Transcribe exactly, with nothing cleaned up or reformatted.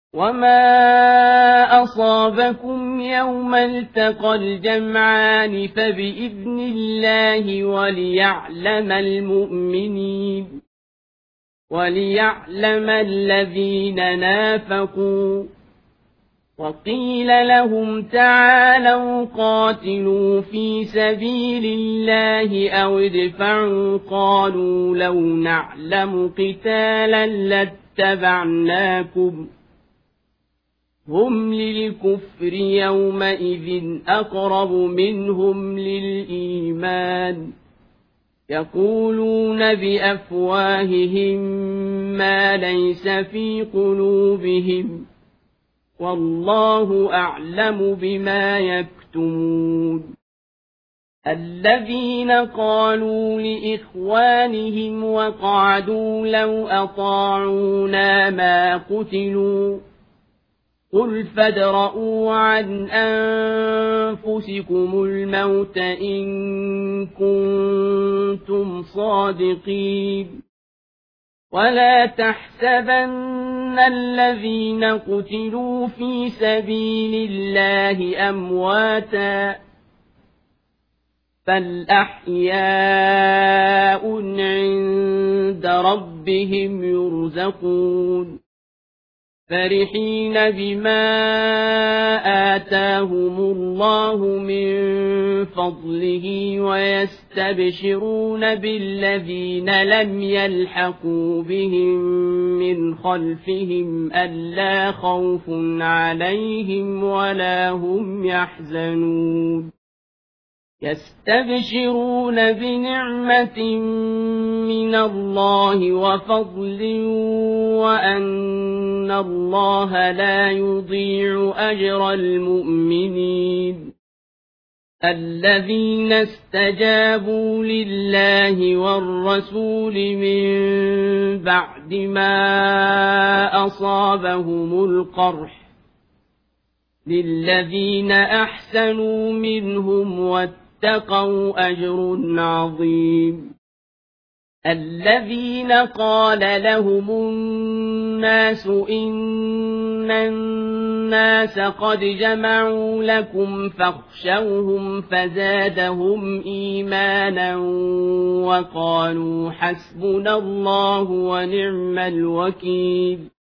وما أصابكم يوم التقى الجمعان فبإذن الله وليعلم المؤمنين وليعلم الذين نافقوا وقيل لهم تعالوا قاتلوا في سبيل الله أو ادفعوا قالوا لو نعلم قتالا لاتبعناكم هم للكفر يومئذ أقرب منهم للإيمان يقولون بأفواههم ما ليس في قلوبهم والله أعلم بما يكتمون الذين قالوا لإخوانهم وقعدوا لو أطاعونا ما قتلوا قل فادرءوا عن أنفسكم الموت إن كنتم صادقين ولا تحسبن الذين قتلوا في سبيل الله أمواتا بل أحياء عند ربهم يرزقون فرحين بما آتاهم الله من فضله ويستبشرون بالذين لم يلحقوا بهم من خلفهم ألا خوف عليهم ولا هم يحزنون يستبشرون بنعمة من الله وفضل وأن الله لا يضيع أجر المؤمنين الذين استجابوا لله والرسول من بعد ما أصابهم القرح للذين أحسنوا منهم واتقوا أجر عظيم الذين قال لهم الناس إن الناس قد جمعوا لكم فاخشوهم فزادهم إيمانا وقالوا حسبنا الله ونعم الوكيل